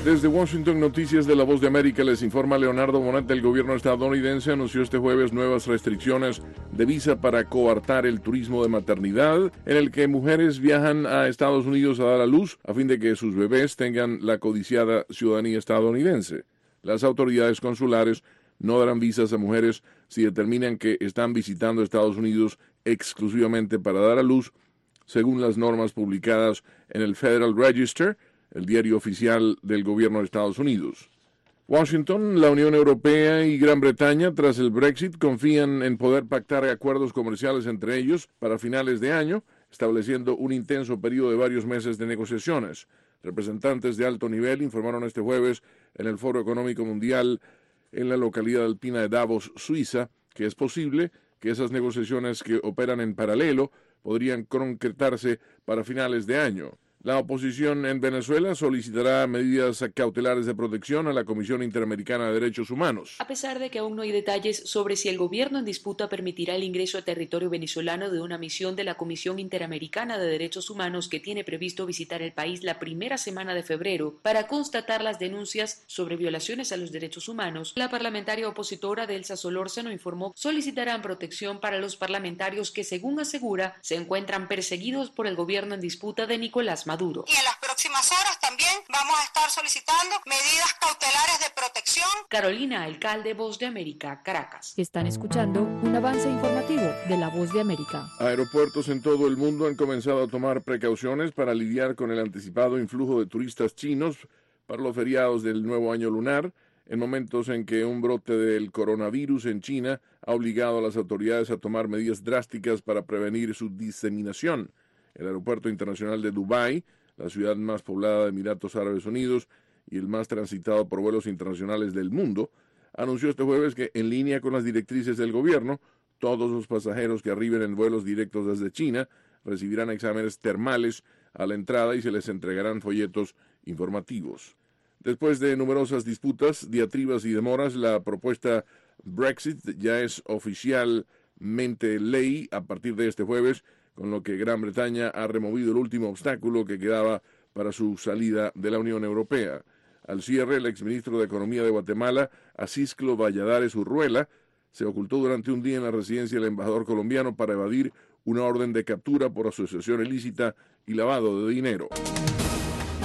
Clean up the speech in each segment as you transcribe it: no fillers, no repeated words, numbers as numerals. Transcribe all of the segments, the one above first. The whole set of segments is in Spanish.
Desde Washington, Noticias de La Voz de América, les informa Leonardo Bonet. El gobierno estadounidense anunció este jueves nuevas restricciones de visa para coartar el turismo de maternidad, en el que mujeres viajan a Estados Unidos a dar a luz a fin de que sus bebés tengan la codiciada ciudadanía estadounidense. Las autoridades consulares no darán visas a mujeres si determinan que están visitando Estados Unidos exclusivamente para dar a luz, según las normas publicadas en el Federal Register, el diario oficial del gobierno de Estados Unidos. Washington, la Unión Europea y Gran Bretaña, tras el Brexit, confían en poder pactar acuerdos comerciales entre ellos para finales de año, estableciendo un intenso periodo de varios meses de negociaciones. Representantes de alto nivel informaron este jueves en el Foro Económico Mundial en la localidad alpina de Davos, Suiza, que es posible que esas negociaciones que operan en paralelo podrían concretarse para finales de año. La oposición en Venezuela solicitará medidas cautelares de protección a la Comisión Interamericana de Derechos Humanos. A pesar de que aún no hay detalles sobre si el gobierno en disputa permitirá el ingreso a territorio venezolano de una misión de la Comisión Interamericana de Derechos Humanos que tiene previsto visitar el país la primera semana de febrero para constatar las denuncias sobre violaciones a los derechos humanos, la parlamentaria opositora Delsa Solórzano informó solicitarán protección para los parlamentarios que, según asegura, se encuentran perseguidos por el gobierno en disputa de Nicolás Maduro. Y en las próximas horas también vamos a estar solicitando medidas cautelares de protección. Carolina Alcalde, Voz de América, Caracas. Están escuchando un avance informativo de La Voz de América. Aeropuertos en todo el mundo han comenzado a tomar precauciones para lidiar con el anticipado influjo de turistas chinos para los feriados del nuevo año lunar, en momentos en que un brote del coronavirus en China ha obligado a las autoridades a tomar medidas drásticas para prevenir su diseminación. El aeropuerto internacional de Dubái, la ciudad más poblada de Emiratos Árabes Unidos y el más transitado por vuelos internacionales del mundo, anunció este jueves que, en línea con las directrices del gobierno, todos los pasajeros que arriben en vuelos directos desde China recibirán exámenes termales a la entrada y se les entregarán folletos informativos. Después de numerosas disputas, diatribas y demoras, la propuesta Brexit ya es oficialmente ley a partir de este jueves, con lo que Gran Bretaña ha removido el último obstáculo que quedaba para su salida de la Unión Europea. Al cierre, el exministro de Economía de Guatemala, Acisclo Valladares Urruela, se ocultó durante un día en la residencia del embajador colombiano para evadir una orden de captura por asociación ilícita y lavado de dinero.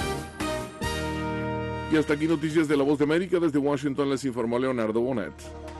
Y hasta aquí Noticias de La Voz de América. Desde Washington les informó Leonardo Bonet.